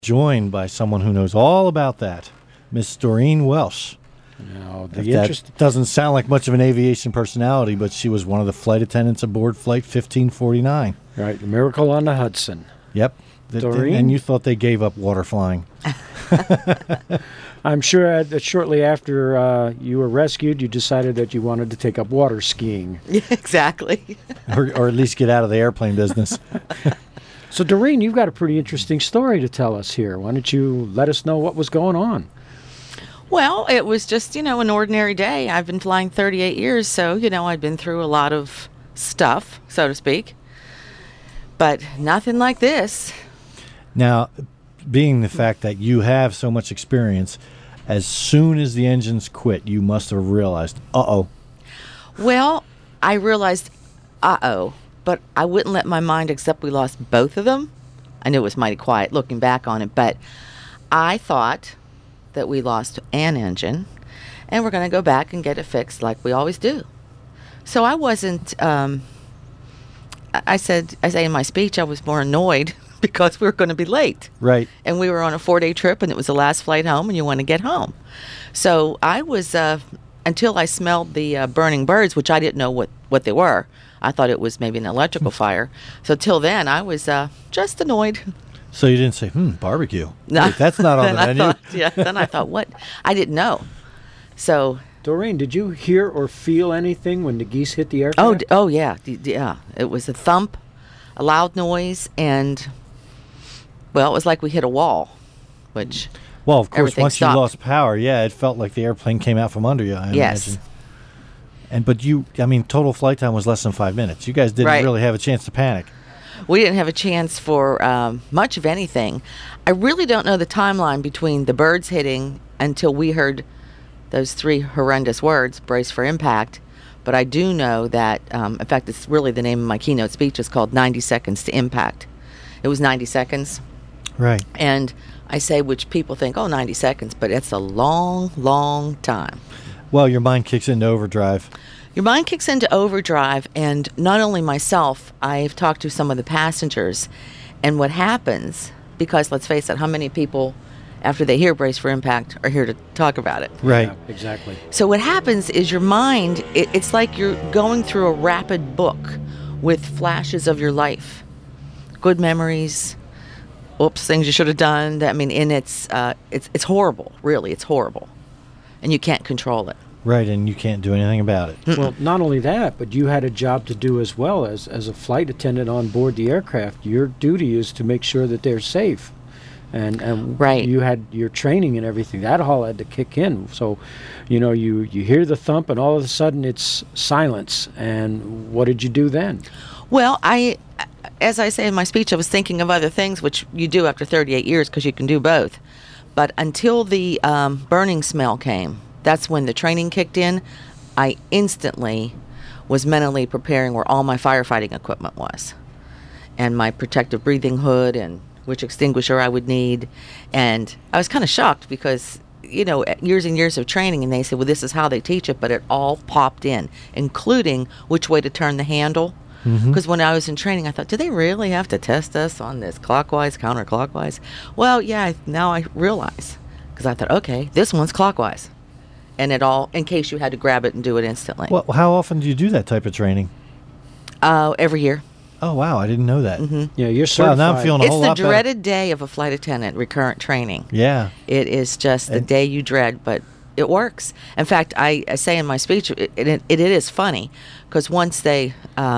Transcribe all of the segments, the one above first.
joined by someone who knows all about that, Miss Doreen Welsh. Now, That doesn't sound like much of an aviation personality, but she was one of the flight attendants aboard Flight 1549. Right, the Miracle on the Hudson. Yep. Doreen? And you thought they gave up water flying. I'm sure that shortly after you were rescued, you decided that you wanted to take up water skiing. Yeah, exactly. or at least get out of the airplane business. So, Doreen, you've got a pretty interesting story to tell us here. Why don't you let us know what was going on? Well, it was just, an ordinary day. I've been flying 38 years, so, I've been through a lot of stuff, so to speak. But nothing like this. Now, being the fact that you have so much experience, as soon as the engines quit, you must have realized, uh-oh. Well, I realized, uh-oh, but I wouldn't let my mind accept we lost both of them. I knew it was mighty quiet looking back on it, but I thought that we lost an engine, and we're going to go back and get it fixed like we always do. So I wasn't, I say in my speech, I was more annoyed because we were going to be late. Right. And we were on a 4-day trip, and it was the last flight home, and you want to get home. So I was, until I smelled the burning birds, which I didn't know what they were. I thought it was maybe an electrical fire. So till then, I was just annoyed. So you didn't say, barbecue. No. Wait, that's not on the menu. Then I thought, what? I didn't know. So. Doreen, did you hear or feel anything when the geese hit the aircraft? Oh yeah. Yeah. It was a thump, a loud noise, and, well, it was like we hit a wall, which. Well, of course, once stopped. you lost power, it felt like the airplane came out from under you, I imagine. But total flight time was less than 5 minutes. You guys didn't really have a chance to panic. We didn't have a chance for much of anything. I really don't know the timeline between the birds hitting until we heard those 3 horrendous words, brace for impact. But I do know that, in fact, it's really the name of my keynote speech. It's called 90 Seconds to Impact. It was 90 seconds. Right. And I say, which people think, 90 seconds, but it's a long, long time. Well, your mind kicks into overdrive. Your mind kicks into overdrive, and not only myself, I've talked to some of the passengers, and what happens, because let's face it, how many people, after they hear brace for impact, are here to talk about it? Right. Yeah, exactly. So what happens is your mind, it's like you're going through a rapid book with flashes of your life. Good memories, oops, things you should have done. And it's horrible, really, it's horrible. And you can't control it. Right, and you can't do anything about it. Well, not only that, but you had a job to do as well as a flight attendant on board the aircraft. Your duty is to make sure that they're safe. And right. You had your training and everything. That all had to kick in. So, you hear the thump, and all of a sudden it's silence. And what did you do then? Well, as I say in my speech, I was thinking of other things, which you do after 38 years because you can do both. But until the burning smell came, that's when the training kicked in. I instantly was mentally preparing where all my firefighting equipment was, and my protective breathing hood, and which extinguisher I would need. And I was kind of shocked because, years and years of training, and they said, well, this is how they teach it, but it all popped in, including which way to turn the handle. Because when I was in training, I thought, do they really have to test us on this clockwise, counterclockwise? Well, yeah, now I realize. Because I thought, okay, this one's clockwise. And it all, in case you had to grab it and do it instantly. Well, how often do you do that type of training? Every year. Oh, wow, I didn't know that. Yeah, you're certified. Wow, now I'm feeling a whole lot better. It's the dreaded day of a flight attendant, recurrent training. Yeah. It is just the day you dread, but it works. In fact, I say in my speech, it is funny, because once they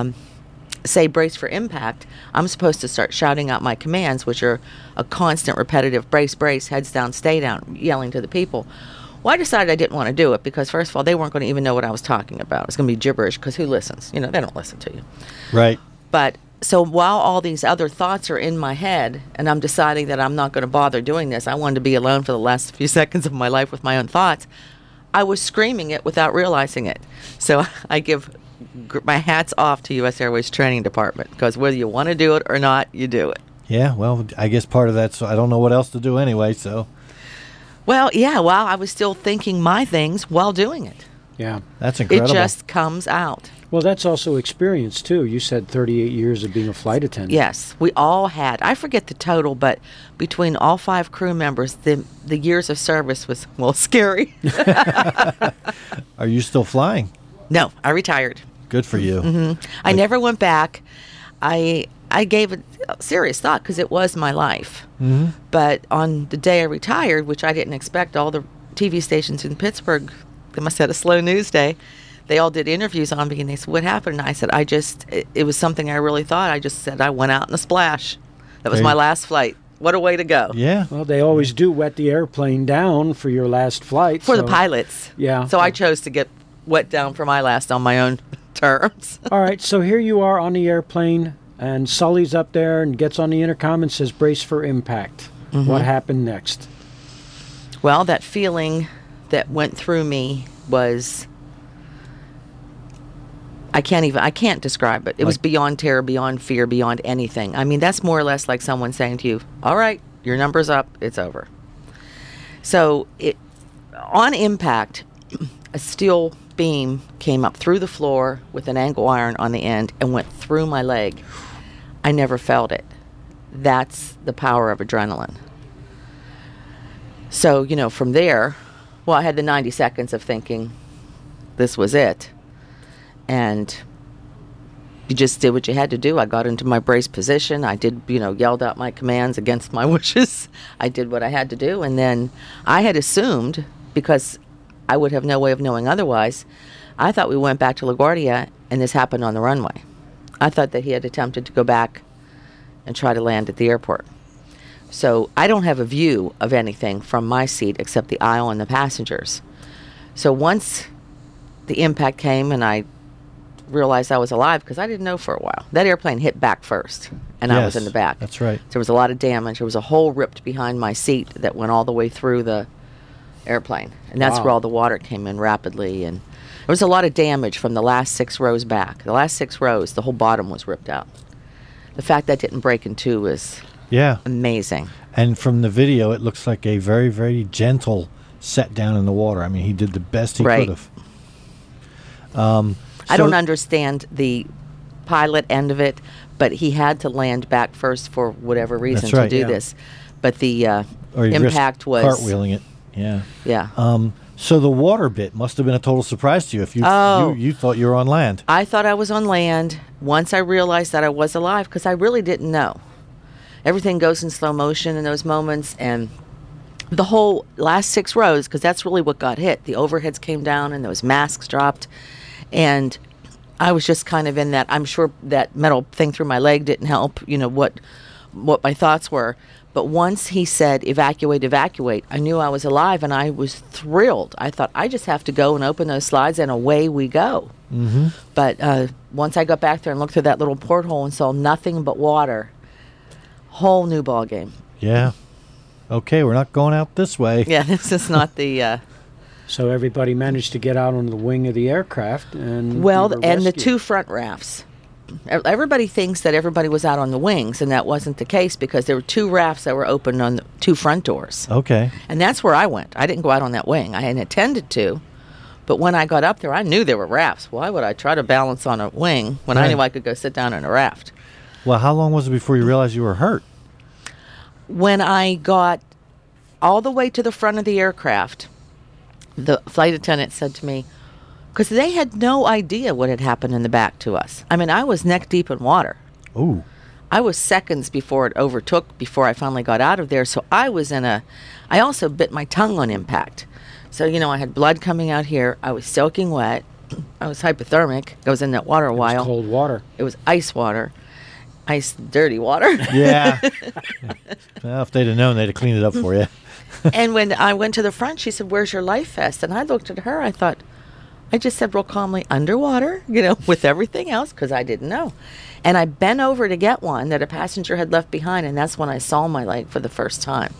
say brace for impact, I'm supposed to start shouting out my commands, which are a constant repetitive brace, brace, heads down, stay down, yelling to the people. Well, I decided I didn't want to do it because, first of all, they weren't going to even know what I was talking about. It's going to be gibberish because who listens? They don't listen to you. Right. But so while all these other thoughts are in my head and I'm deciding that I'm not going to bother doing this, I wanted to be alone for the last few seconds of my life with my own thoughts, I was screaming it without realizing it. So I give my hats off to U.S. Airways Training Department, because whether you want to do it or not, you do it. Yeah, well, I guess part of that, so I don't know what else to do anyway, so. Well, yeah, I was still thinking my things while doing it. Yeah. That's incredible. It just comes out. Well, that's also experience, too. You said 38 years of being a flight attendant. Yes, we all had. I forget the total, but between all 5 crew members, the years of service was, well, scary. Are you still flying? No, I retired. Good for you. I never went back. I gave it serious thought because it was my life. But on the day I retired, which I didn't expect, all the TV stations in Pittsburgh, they must have had a slow news day. They all did interviews on me, and they said, "What happened?" And I said, it was something I really thought. I just said I went out in a splash. That was my last flight. What a way to go. Yeah. Well, they always do wet the airplane down for your last flight. For the pilots. Yeah. So I chose to get wet down for my last on my own terms. All right, so here you are on the airplane, and Sully's up there and gets on the intercom and says, "Brace for impact." What happened next? Well, that feeling that went through me was... I can't describe it. It was beyond terror, beyond fear, beyond anything. I mean, that's more or less like someone saying to you, "All right, your number's up, it's over." So on impact, a steel beam came up through the floor with an angle iron on the end and went through my leg. I never felt it. That's the power of adrenaline. So, from there, well, I had the 90 seconds of thinking this was it. And you just did what you had to do. I got into my brace position. I did, yelled out my commands against my wishes. I did what I had to do. And then I had assumed, because I would have no way of knowing otherwise, I thought we went back to LaGuardia and this happened on the runway. I thought that he had attempted to go back and try to land at the airport. So I don't have a view of anything from my seat except the aisle and the passengers. So once the impact came and I realized I was alive, because I didn't know for a while. That airplane hit back first, and I was in the back. That's right. There was a lot of damage. There was a hole ripped behind my seat that went all the way through the airplane, and that's where all the water came in rapidly. And there was a lot of damage from the last 6 rows back. The last 6 rows, the whole bottom was ripped out. The fact that didn't break in 2 is amazing. And from the video, it looks like a very, very gentle set down in the water. I mean, he did the best he could have. I don't understand the pilot end of it, but he had to land back first for whatever reason to do this. But the impact was cartwheeling it. Yeah. Yeah. So the water bit must have been a total surprise to you if you thought you were on land. I thought I was on land once I realized that I was alive, because I really didn't know. Everything goes in slow motion in those moments, and the whole last 6 rows, because that's really what got hit. The overheads came down and those masks dropped. And I was just kind of in that. I'm sure that metal thing through my leg didn't help, what my thoughts were. But once he said, "Evacuate, evacuate," I knew I was alive, and I was thrilled. I thought, I just have to go and open those slides, and away we go. But once I got back there and looked through that little porthole and saw nothing but water, whole new ball game. Yeah. Okay, we're not going out this way. Yeah, this is not the... So everybody managed to get out on the wing of the aircraft, and the 2 front rafts. Everybody thinks that everybody was out on the wings, and that wasn't the case, because there were 2 rafts that were open on the 2 front doors. Okay. And that's where I went. I didn't go out on that wing. I hadn't intended to, but when I got up there, I knew there were rafts. Why would I try to balance on a wing when I knew I could go sit down in a raft? Well, how long was it before you realized you were hurt? When I got all the way to the front of the aircraft, the flight attendant said to me, because they had no idea what had happened in the back to us. I mean, I was neck deep in water. Ooh. I was seconds before it overtook, before I finally got out of there. So I was I also bit my tongue on impact. So, I had blood coming out here. I was soaking wet. I was hypothermic. I was in that water a while. It was cold water. It was ice water. Ice, dirty water. Yeah. Well, if they'd have known, they'd have cleaned it up for you. And when I went to the front, she said, "Where's your life vest?" And I looked at her. I thought, I just said real calmly, "Underwater," with everything else, because I didn't know. And I bent over to get one that a passenger had left behind, and that's when I saw my leg for the first time.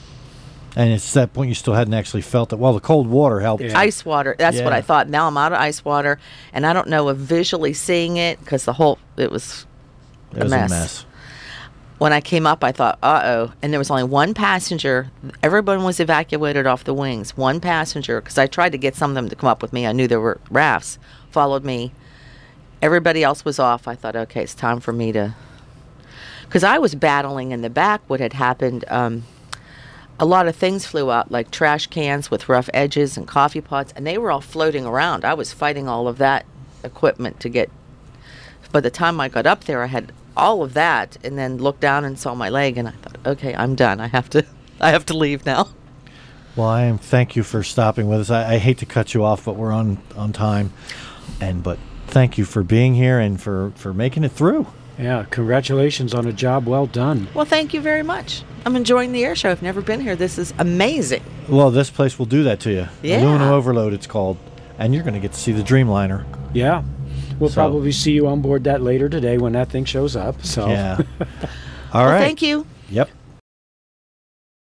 And it's that point you still hadn't actually felt it. Well, the cold water helped. Yeah. Ice water. That's what I thought. Now I'm out of ice water, and I don't know if visually seeing it, because it was a mess. when I came up, I thought, uh-oh. And there was only one passenger. Everyone was evacuated off the wings. One passenger, because I tried to get some of them to come up with me. I knew there were rafts, followed me. Everybody else was off. I thought, okay, it's time for me to... Because I was battling in the back what had happened. A lot of things flew out, like trash cans with rough edges and coffee pots, and they were all floating around. I was fighting all of that equipment to get... By the time I got up there, I had all of that, and then looked down and saw my leg, and I thought, okay, I'm done. I have to leave now. Well, thank you for stopping with us. I hate to cut you off, but we're on time. But thank you for being here and for making it through. Yeah, congratulations on a job well done. Well, thank you very much. I'm enjoying the air show. I've never been here. This is amazing. Well, this place will do that to you. Yeah. Aluminum Overload, it's called. And you're going to get to see the Dreamliner. Yeah. We'll probably see you on board that later today when that thing shows up. So. Yeah. All right. Thank you. Yep.